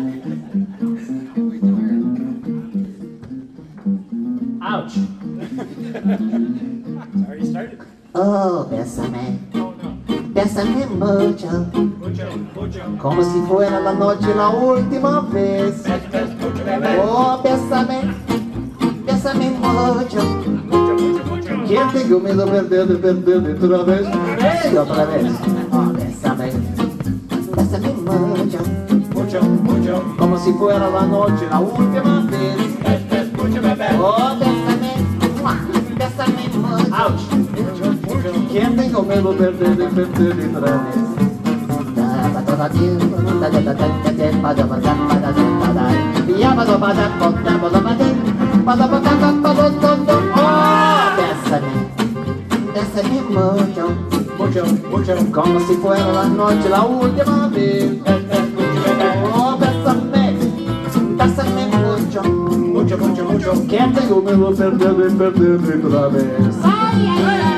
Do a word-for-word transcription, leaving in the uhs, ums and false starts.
Ouch. Already started. Oh, bésame, Oh no. bésame mucho, Mucho, mucho. como si fuera la noche la última vez. Best, best, mucho, bebé. Oh, bésame, bésame mucho, Mucho, mucho, mucho. que tengo miedo de perder, de perder otra vez. Y otra vez. Oh, bésame, bésame mucho, Mucho, mucho. como si fuera la noche la última vez. Best, best, mucho, bebé. Oh, bésame, ¡mua! Bésame mucho. Ouch. Mucho, mucho. Que tengo miedo de perder, de perder otra vez. Oh, bésame, bésame mucho, Mucho, mucho. como si fuera la noche la última vez. Best, best, mucho, bebé. Oh, bésame, bésame mucho, Mucho, mucho, mucho. que tengo miedo de perder, de perder otra vez. Ay, ay, ay.